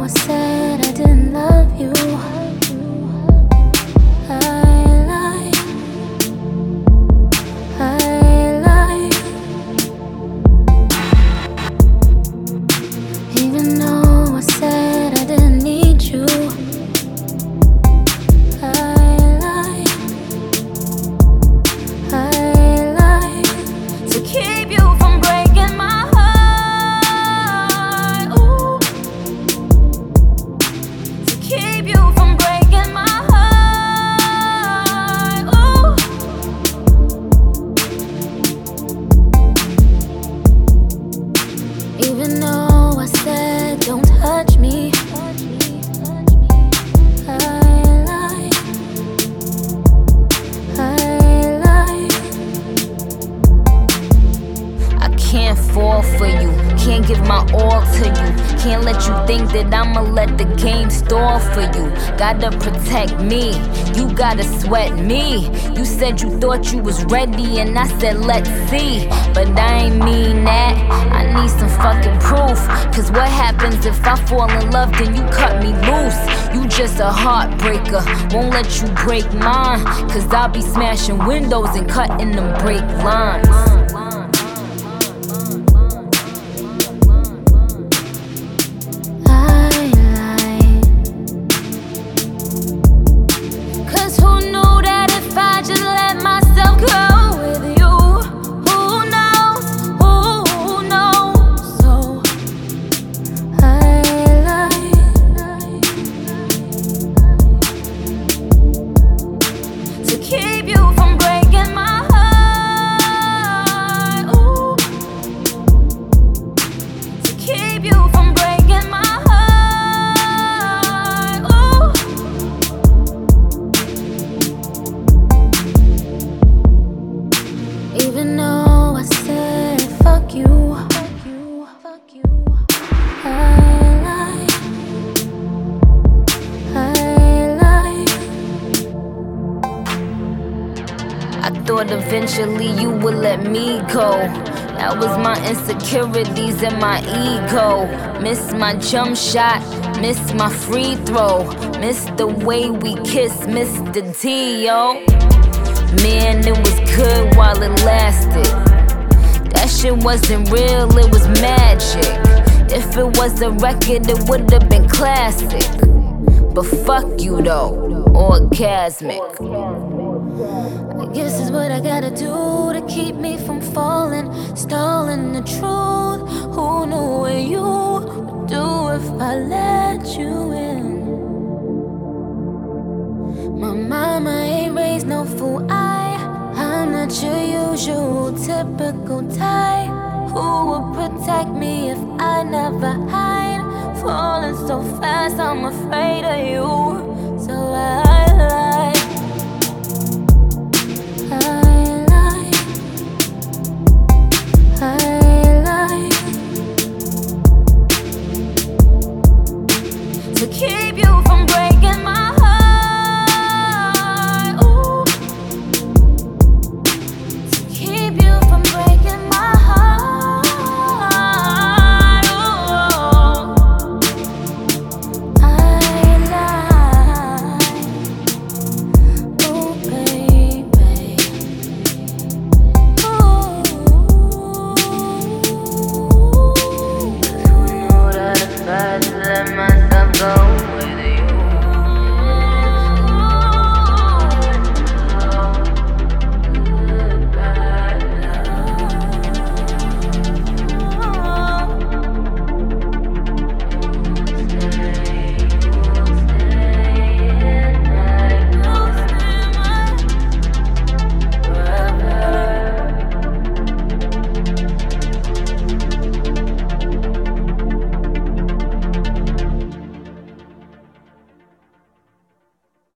said I didn't love you. I lied. Even though I said I didn't need you. I lied to keep you from breaking my heart. Ooh. To keep you from breaking my heart. Ooh. Even though I said don't touch me, I lied. I can't fall for you, can't give my all to you. Can't let you think that I'ma let the game stall for you. Gotta protect me, you gotta sweat me. You said you thought you was ready and I said let's see. But I ain't mean that, I need some fucking proof. Cause what happens if I fall in love then you cut me loose? You just a heartbreaker, won't let you break mine. Cause I'll be smashing windows and cutting them brake lines. Keep you from breaking my heart. Ooh. To keep you from breaking my heart. Ooh. Even though I said fuck you, I lied. I thought eventually you would let me go. That was my insecurities and my ego. Missed my jump shot, missed my free throw. Missed the way we kissed, missed the D, yo. Man, it was good while it lasted. That shit wasn't real, it was magic. If it was a record, it would've been classic. But fuck you though, orgasmic. I guess it's what I gotta do to keep me from falling, stalling the truth. Who knew what you would do if I let you in? My mama ain't raised no fool. I'm not your usual typical type who would protect me if I never hide. Falling so fast, I'm afraid of you.